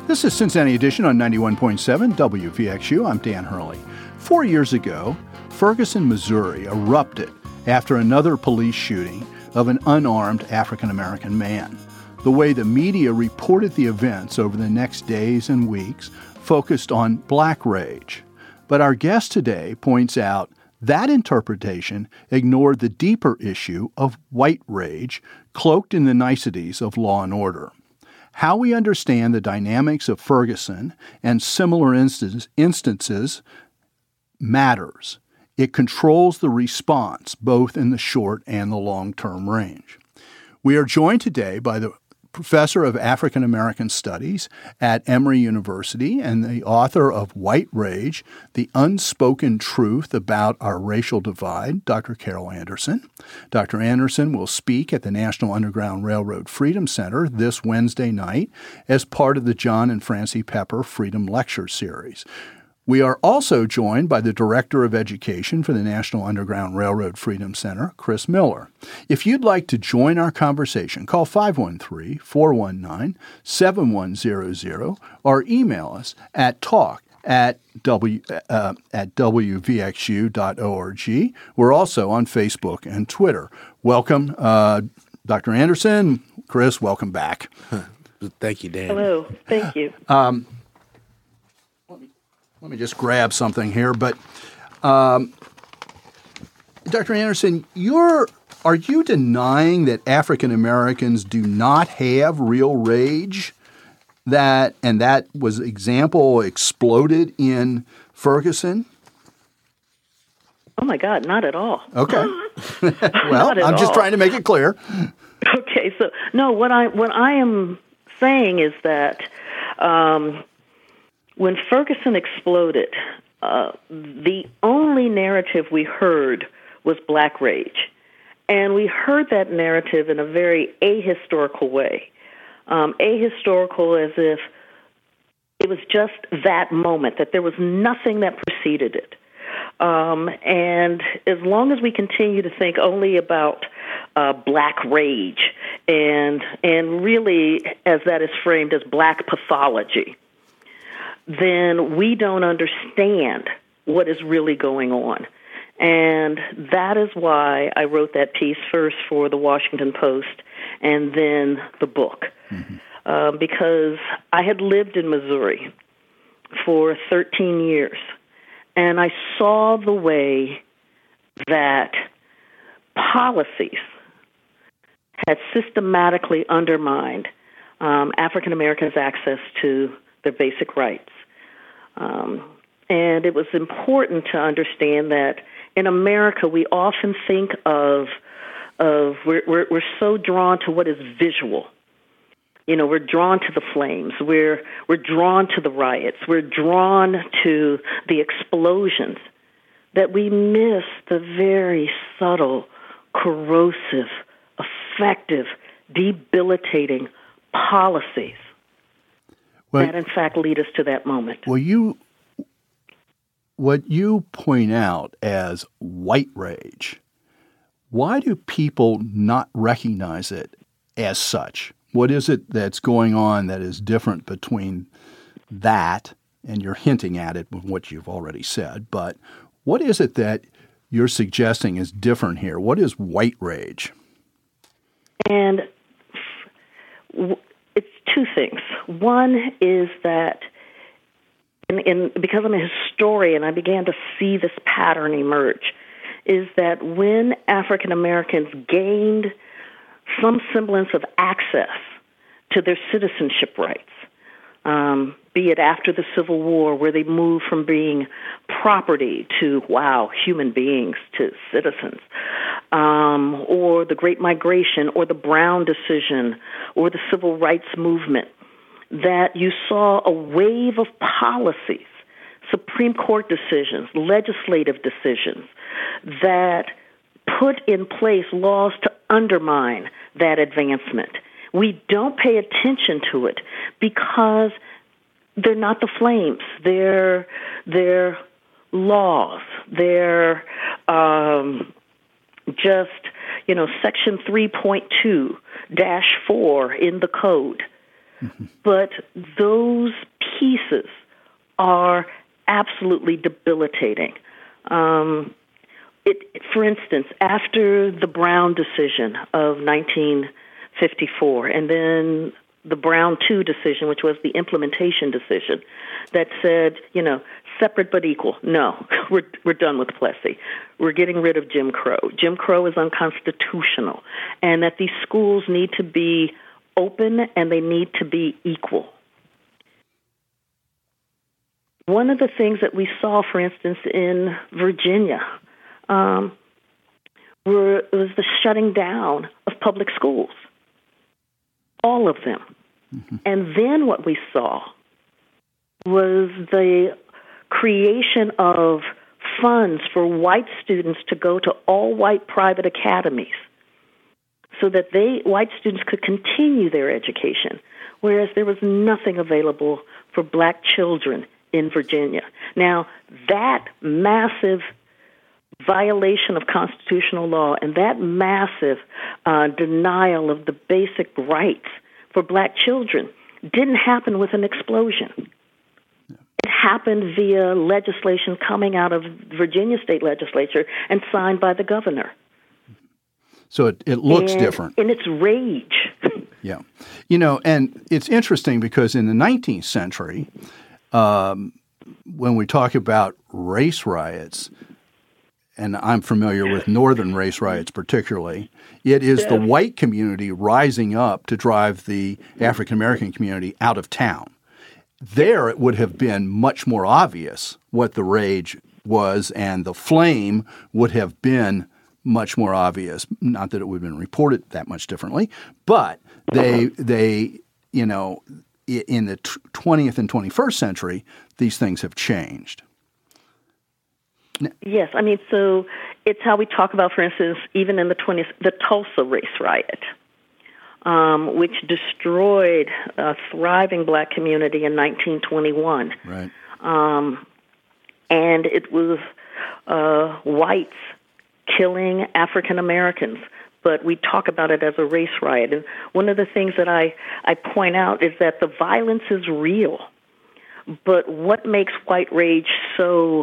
This is Cincinnati Edition on 91.7 WVXU. I'm Dan Hurley. 4 years ago, Ferguson, Missouri erupted after another police shooting of an unarmed African-American man. The way the media reported the events over the next days and weeks focused on black rage. But our guest today points out that interpretation ignored the deeper issue of white rage, cloaked in the niceties of law and order. How we understand the dynamics of Ferguson and similar instances matters. It controls the response, both in the short and the long-term range. We are joined today by the professor of African American Studies at Emory University and the author of White Rage, The Unspoken Truth About Our Racial Divide, Dr. Carol Anderson. Dr. Anderson will speak at the National Underground Railroad Freedom Center this Wednesday night as part of the John and Francie Pepper Freedom Lecture Series. We are also joined by the Director of Education for the National Underground Railroad Freedom Center, Chris Miller. If you'd like to join our conversation, call 513-419-7100 or email us at talk@wvxu.org. We're also on Facebook and Twitter. Welcome, Dr. Anderson. Chris, welcome back. Thank you, Dan. Hello. Thank you. Let me just grab something here. But, Dr. Anderson, are you denying that African Americans do not have real rage? That was exploded in Ferguson? Oh my God, not at all. Okay. Well, I'm just trying to make it clear. Okay, so no, what I am saying is that when Ferguson exploded, the only narrative we heard was black rage. And we heard that narrative in a very ahistorical way. Ahistorical as if it was just that moment, that there was nothing that preceded it. And as long as we continue to think only about black rage and really as that is framed as black pathology, then we don't understand what is really going on. And that is why I wrote that piece first for the Washington Post and then the book. Mm-hmm. Because I had lived in Missouri for 13 years, and I saw the way that policies had systematically undermined African Americans' access to their basic rights. And it was important to understand that in America we often think of we're so drawn to what is visual. You know, we're drawn to the flames. We're drawn to the riots. We're drawn to the explosions that we miss the very subtle, corrosive, effective, debilitating policies that, in fact, lead us to that moment. Well, what you point out as white rage, why do people not recognize it as such? What is it that's going on that is different between that, and you're hinting at it with what you've already said, but what is it that you're suggesting is different here? What is white rage? And it's two things. One is that, because I'm a historian, I began to see this pattern emerge, is that when African Americans gained some semblance of access to their citizenship rights, be it after the Civil War, where they moved from being property to, human beings, to citizens, or the Great Migration, or the Brown decision, or the Civil Rights Movement, that you saw a wave of policies, Supreme Court decisions, legislative decisions, that put in place laws to undermine that advancement. We don't pay attention to it because they're not the flames. They're laws. They're just, Section 3.2-4 in the code But those pieces are absolutely debilitating. For instance, after the Brown decision of 1954, and then the Brown II decision, which was the implementation decision, that said, separate but equal. No, we're done with Plessy. We're getting rid of Jim Crow. Jim Crow is unconstitutional, and that these schools need to be open and they need to be equal. One of the things that we saw, for instance, in Virginia, was the shutting down of public schools, all of them. And then what we saw was the creation of funds for white students to go to all-white private academies so that white students could continue their education, whereas there was nothing available for black children in Virginia. Now, that massive violation of constitutional law and that massive denial of the basic rights for black children didn't happen with an explosion. It happened via legislation coming out of Virginia state legislature and signed by the governor. So it looks different. In its rage. Yeah. And it's interesting because in the 19th century, when we talk about race riots, and I'm familiar with northern race riots particularly, it is the white community rising up to drive the African-American community out of town. There it would have been much more obvious what the rage was, and the flame would have been much more obvious. Not that it would have been reported that much differently, but they in the 20th and 21st century, these things have changed. Yes, so it's how we talk about, for instance, even in the 20th, the Tulsa race riot, which destroyed a thriving black community in 1921. Right. And it was whites killing African Americans, but we talk about it as a race riot. And one of the things that I point out is that the violence is real, but what makes white rage so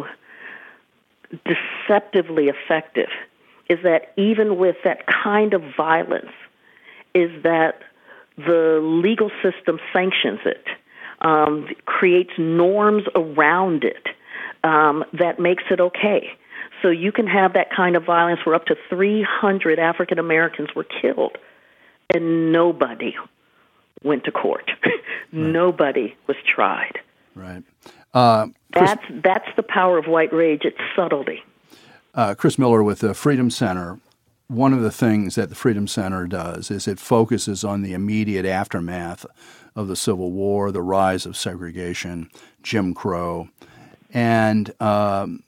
deceptively effective is that even with that kind of violence, is that the legal system sanctions it, creates norms around it that makes it okay. So you can have that kind of violence where up to 300 African Americans were killed, and nobody went to court. Nobody was tried. Right. That's the power of white rage, its subtlety. Chris Miller with the Freedom Center. One of the things that the Freedom Center does is it focuses on the immediate aftermath of the Civil War, the rise of segregation, Jim Crow. And Dr.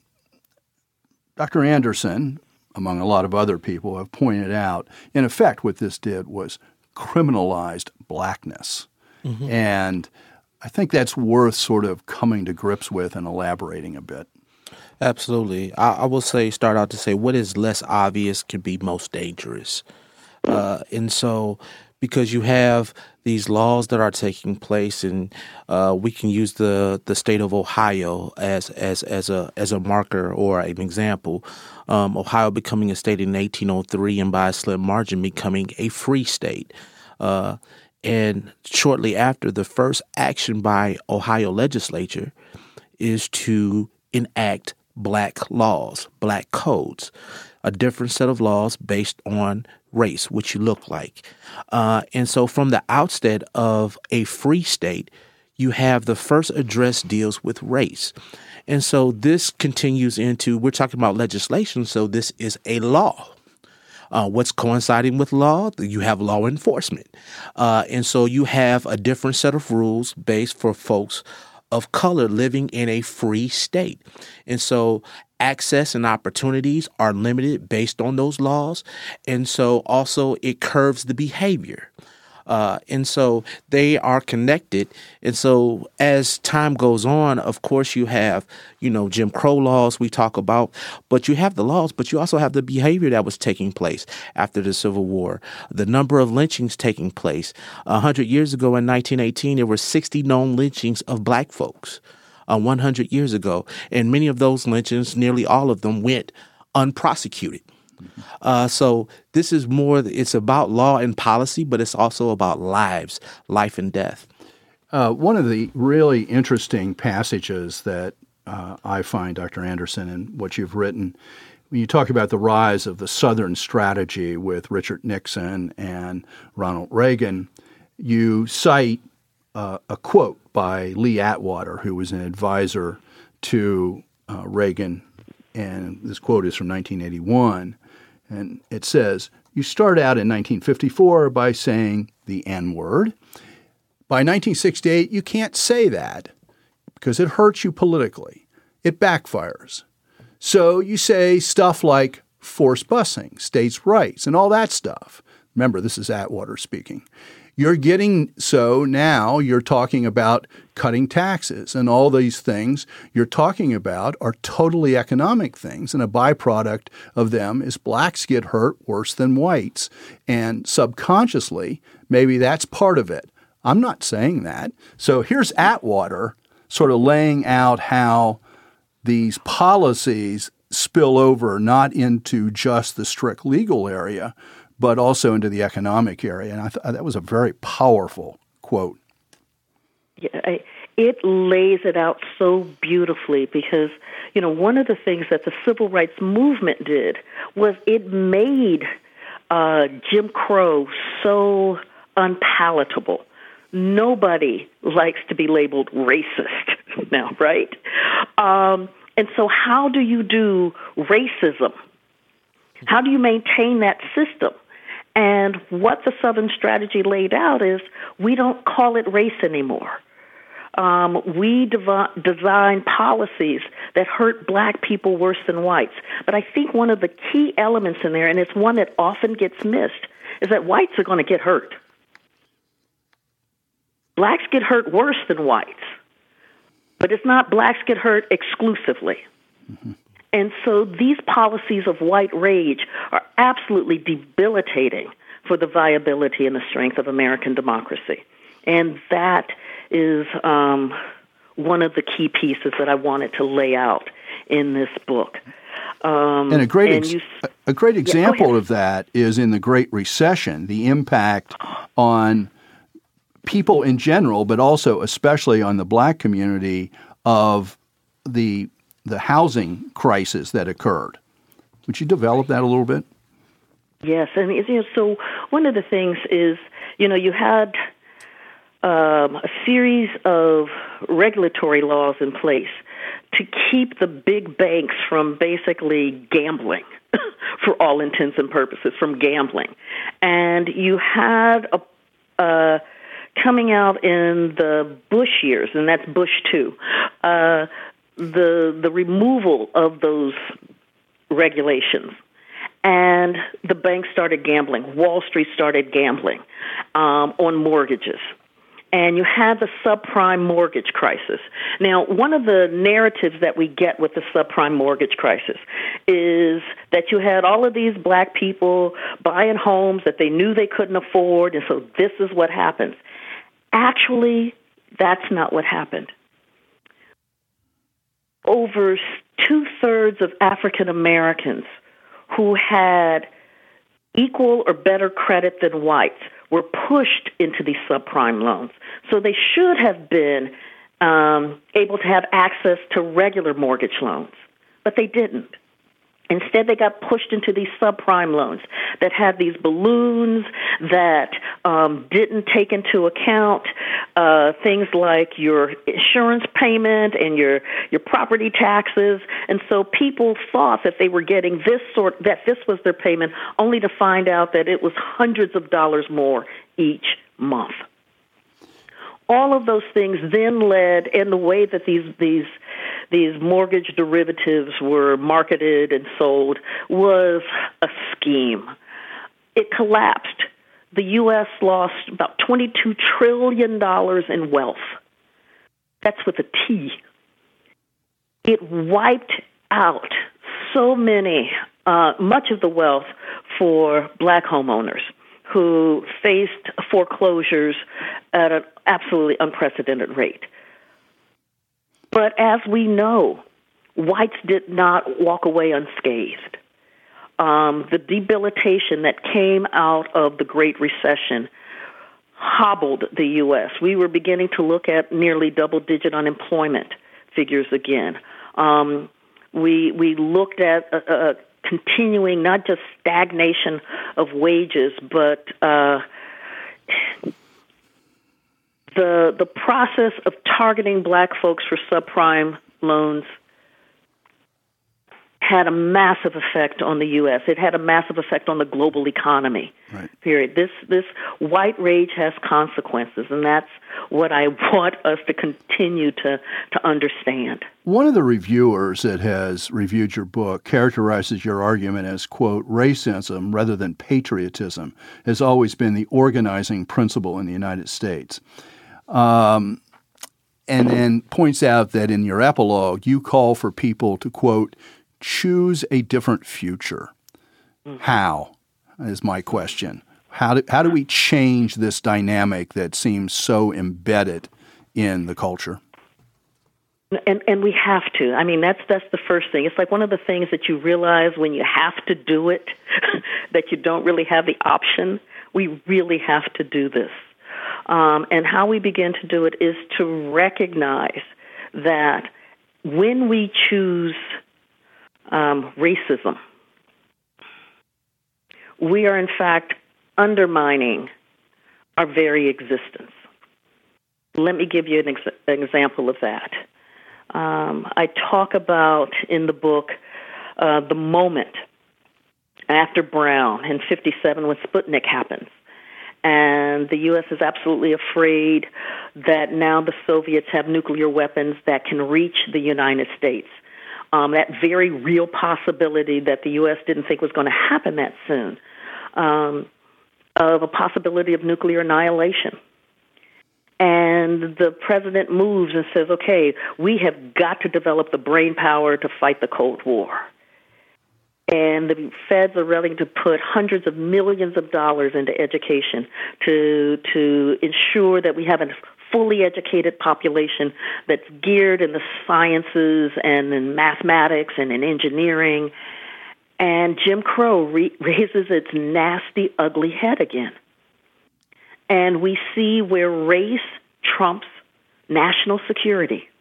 Anderson, among a lot of other people, have pointed out, in effect, what this did was criminalized blackness. Mm-hmm. And I think that's worth sort of coming to grips with and elaborating a bit. Absolutely. I will start out to say what is less obvious can be most dangerous. And so because you have these laws that are taking place, and we can use the state of Ohio as a marker or an example. Ohio becoming a state in 1803 and by a slim margin becoming a free state. And shortly after, the first action by Ohio legislature is to enact black laws, black codes, a different set of laws based on race, what you look like. And so from the outset of a free state, you have the first address deals with race. And so this continues into, we're talking about legislation, so this is a law. What's coinciding with law? You have law enforcement. And so you have a different set of rules based for folks of color living in a free state. And so access and opportunities are limited based on those laws. And so also it curbs the behavior. And so they are connected. And so as time goes on, of course, you have, Jim Crow laws we talk about, but you have the laws, but you also have the behavior that was taking place after the Civil War, the number of lynchings taking place. 100 years ago in 1918, there were 60 known lynchings of black folks. 100 years ago. And many of those lynchings, nearly all of them, went unprosecuted. So this is it's about law and policy, but it's also about lives, life and death. One of the really interesting passages that I find, Dr. Anderson, in what you've written, when you talk about the rise of the Southern strategy with Richard Nixon and Ronald Reagan, you cite a quote by Lee Atwater, who was an advisor to Reagan, and this quote is from 1981, and it says, "You start out in 1954 by saying the N-word. By 1968, you can't say that because it hurts you politically. It backfires. So you say stuff like forced busing, states' rights, and all that stuff." Remember, this is Atwater speaking. Now you're talking about cutting taxes, and all these things you're talking about are totally economic things, and a byproduct of them is blacks get hurt worse than whites. And subconsciously, maybe that's part of it. I'm not saying that. So here's Atwater sort of laying out how these policies spill over not into just the strict legal area, but also into the economic area. And I thought that was a very powerful quote. Yeah, it lays it out so beautifully because, one of the things that the civil rights movement did was it made Jim Crow so unpalatable. Nobody likes to be labeled racist now, right? And so how do you do racism? How do you maintain that system? And what the Southern strategy laid out is we don't call it race anymore. We design policies that hurt black people worse than whites. But I think one of the key elements in there, and it's one that often gets missed, is that whites are going to get hurt. Blacks get hurt worse than whites. But it's not blacks get hurt exclusively. Mm-hmm. And so these policies of white rage are absolutely debilitating for the viability and the strength of American democracy. And that is one of the key pieces that I wanted to lay out in this book. And a great example of that is in the Great Recession, the impact on people in general, but also especially on the black community of the housing crisis that occurred. Would you develop that a little bit? Yes, and so one of the things is, you had a series of regulatory laws in place to keep the big banks from basically gambling, for all intents and purposes, from gambling. And you had coming out in the Bush years, and that's Bush 2, the removal of those regulations, and the banks started gambling. Wall Street started gambling on mortgages. And you had the subprime mortgage crisis. Now, one of the narratives that we get with the subprime mortgage crisis is that you had all of these black people buying homes that they knew they couldn't afford, and so this is what happens. Actually, that's not what happened. Over 2/3 of African Americans who had equal or better credit than whites were pushed into these subprime loans. So they should have been able to have access to regular mortgage loans, but they didn't. Instead, they got pushed into these subprime loans that had these balloons that didn't take into account things like your insurance payment and your property taxes. And so people thought that they were getting that this was their payment, only to find out that it was hundreds of dollars more each month. All of those things then led, in the way that these mortgage derivatives were marketed and sold, was a scheme. It collapsed the U.S. lost about $22 trillion in wealth. That's with a T. It wiped out so much of the wealth for black homeowners who faced foreclosures at an absolutely unprecedented rate. But as we know, whites did not walk away unscathed. The debilitation that came out of the Great Recession hobbled the U.S. We were beginning to look at nearly double-digit unemployment figures again. We looked at continuing not just stagnation of wages, but the process of targeting black folks for subprime loans had a massive effect on the U.S. It had a massive effect on the global economy, right. Period. This white rage has consequences, and that's what I want us to continue to understand. One of the reviewers that has reviewed your book characterizes your argument as, quote, racism rather than patriotism has always been the organizing principle in the United States. And then points out that in your epilogue, you call for people to, quote, choose a different future. How is my question. How do we change this dynamic that seems so embedded in the culture? And we have to. I mean, that's the first thing. It's like one of the things that you realize when you have to do it, that you don't really have the option. We really have to do this. And how we begin to do it is to recognize that when we choose racism, we are in fact undermining our very existence. Let me give you an example of that. I talk about in the book the moment after Brown in 1957 when Sputnik happens. And the U.S. is absolutely afraid that now the Soviets have nuclear weapons that can reach the United States. That very real possibility that the U.S. didn't think was going to happen that soon, of a possibility of nuclear annihilation. And the president moves and says, okay, we have got to develop the brain power to fight the Cold War. And the feds are willing to put hundreds of millions of dollars into education to ensure that we have a fully educated population that's geared in the sciences and in mathematics and in engineering. And Jim Crow raises its nasty, ugly head again. And we see where race trumps national security.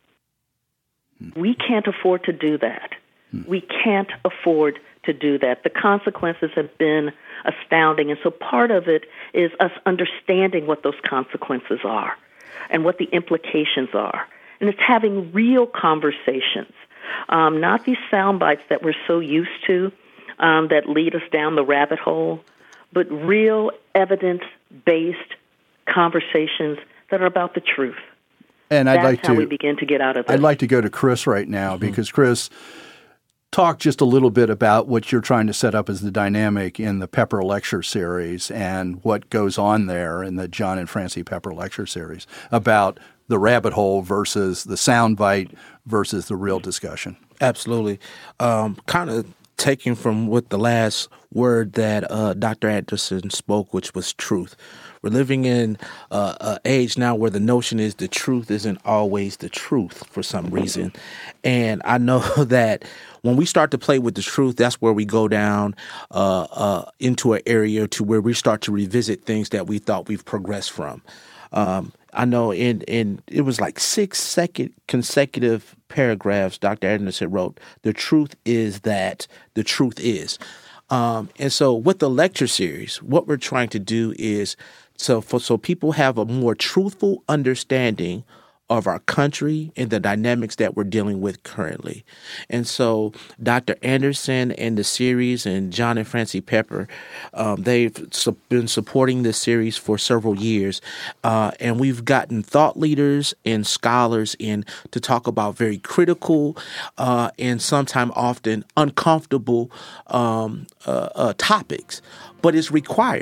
We can't afford to do that. We can't afford to do that. The consequences have been astounding. And so part of it is us understanding what those consequences are and what the implications are. And it's having real conversations, not these sound bites that we're so used to that lead us down the rabbit hole, but real evidence-based conversations that are about the truth. And That's how we begin to get out of this. I'd like to go to Chris right now because Chris, talk just a little bit about what you're trying to set up as the dynamic in the Pepper Lecture Series and what goes on there in the John and Francie Pepper Lecture Series about the rabbit hole versus the soundbite versus the real discussion. Absolutely. Kind of taking from what the last word that Dr. Anderson spoke, which was truth. We're living in an age now where the notion is the truth isn't always the truth for some reason. And I know that when we start to play with the truth, that's where we go down into an area to where we start to revisit things that we thought we've progressed from. I know in it was like 6 consecutive paragraphs Dr. Anderson wrote, the truth is that the truth is. And so with the lecture series, what we're trying to do is so people have a more truthful understanding of our country and the dynamics that we're dealing with currently. And so Dr. Anderson and the series and John and Francie Pepper, they've been supporting this series for several years. And we've gotten thought leaders and scholars in to talk about very critical and sometimes often uncomfortable topics. But it's required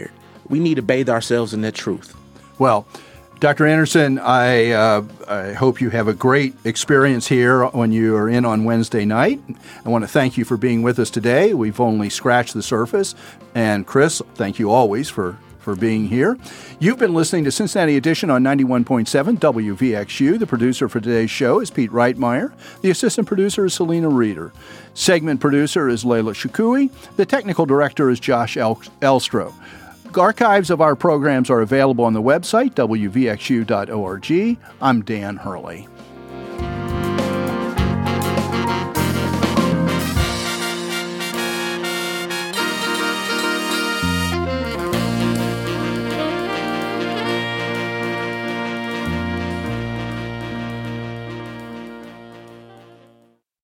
we need to bathe ourselves in that truth. Well, Dr. Anderson, I hope you have a great experience here when you are in on Wednesday night. I want to thank you for being with us today. We've only scratched the surface. And Chris, thank you always for being here. You've been listening to Cincinnati Edition on 91.7 WVXU. The producer for today's show is Pete Reitmeyer. The assistant producer is Selena Reeder. Segment producer is Layla Shakui. The technical director is Josh Elstro. Archives of our programs are available on the website, wvxu.org. I'm Dan Hurley.